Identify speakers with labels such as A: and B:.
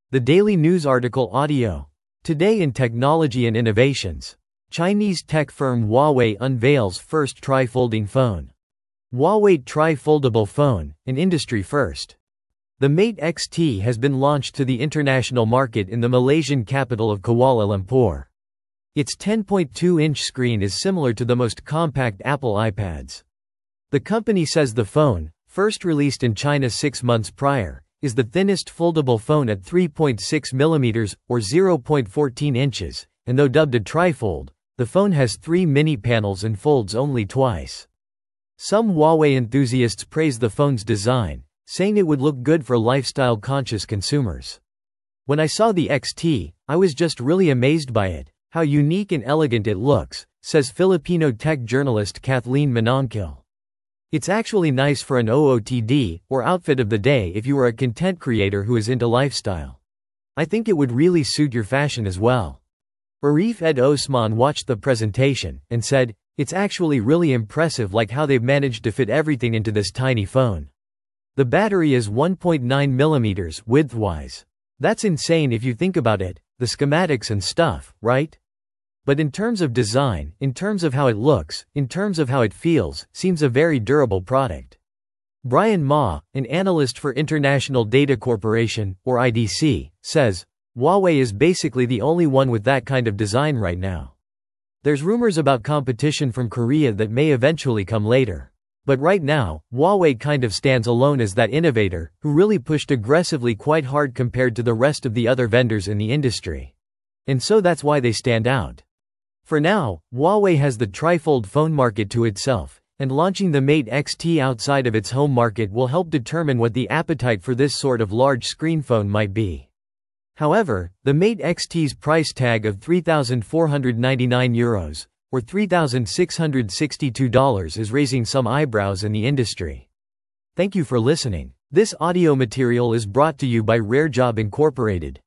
A: The Daily News article audio. Today in Technology and Innovations. Chinese tech firm Huawei unveils first tri-folding phone. Huawei tri-foldable phone, an industry first. The Mate X-T has been launched to the international market in the Malaysian capital of Kuala Lumpur. Its 10.2-inch screen is similar to the most compact Apple iPads. The company says the phone, first released in China 6 months prior, is the thinnest foldable phone at 3.6 mm or 0.14 inches, and though dubbed a trifold, the phone has 3 mini panels and folds only twice. Some Huawei enthusiasts praise the phone's design, saying it would look good for lifestyle-conscious consumers. When I saw the X-T, I was just really amazed by it, how unique and elegant it looks, says Filipino tech journalist Kathleen Manankil. It's actually nice for an OOTD, or outfit of the day if you are a content creator who is into lifestyle. I think it would really suit your fashion as well. Arif Ed Osman watched the presentation, and said, "It's actually really impressive like how they've managed to fit everything into this tiny phone. The battery is 1.9 mm widthwise. That's insane if you think about it, the schematics and stuff, right? But in terms of design, in terms of how it looks, in terms of how it feels, seems a very durable product." Brian Ma, an analyst for International Data Corporation, or IDC, says, "Huawei is basically the only one with that kind of design right now. There's rumors about competition from Korea that may eventually come later. But right now, Huawei kind of stands alone as that innovator, who really pushed aggressively quite hard compared to the rest of the other vendors in the industry. And so that's why they stand out." For now, Huawei has the trifold phone market to itself, and launching the Mate X-T outside of its home market will help determine what the appetite for this sort of large screen phone might be. However, the Mate X-T's price tag of €3,499, or $3,662 is raising some eyebrows in the industry. Thank you for listening. This audio material is brought to you by Rare Job Incorporated.